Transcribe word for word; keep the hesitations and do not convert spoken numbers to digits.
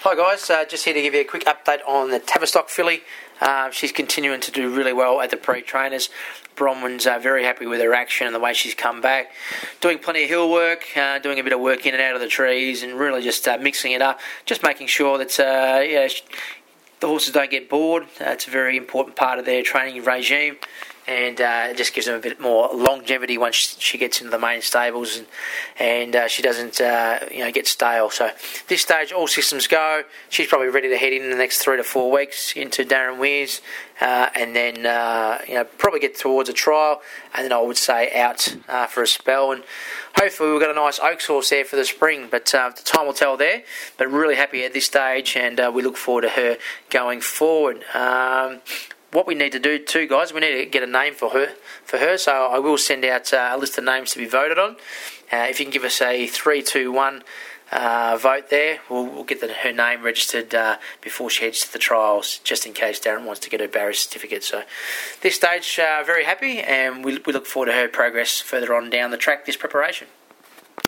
Hi guys, uh, just here to give you a quick update on the Tavistock filly. Uh, she's continuing to do really well at the pre-trainers. Bronwyn's uh, very happy with her action and the way she's come back. Doing plenty of hill work, uh, doing a bit of work in and out of the trees, and really just uh, mixing it up. Just making sure that uh, yeah, the horses don't get bored. Uh, it's a very important part of their training regime. And uh, it just gives them a bit more longevity once she gets into the main stables, and, and uh, she doesn't, uh, you know, get stale. So this stage, all systems go. She's probably ready to head in the next three to four weeks into Darren Weir's, uh, and then uh, you know probably get towards a trial, and then I would say out uh, for a spell. And hopefully we've got a nice Oaks horse there for the spring, but uh, the time will tell there. But really happy at this stage, and uh, we look forward to her going forward. Um, What we need to do too, guys, we need to get a name for her. For her, so I will send out uh, a list of names to be voted on. Uh, if you can give us a three, two, one uh, vote there, we'll, we'll get the, her name registered uh, before she heads to the trials, just in case Darren wants to get her barrier certificate. So, this stage, uh, very happy, and we, we look forward to her progress further on down the track this preparation.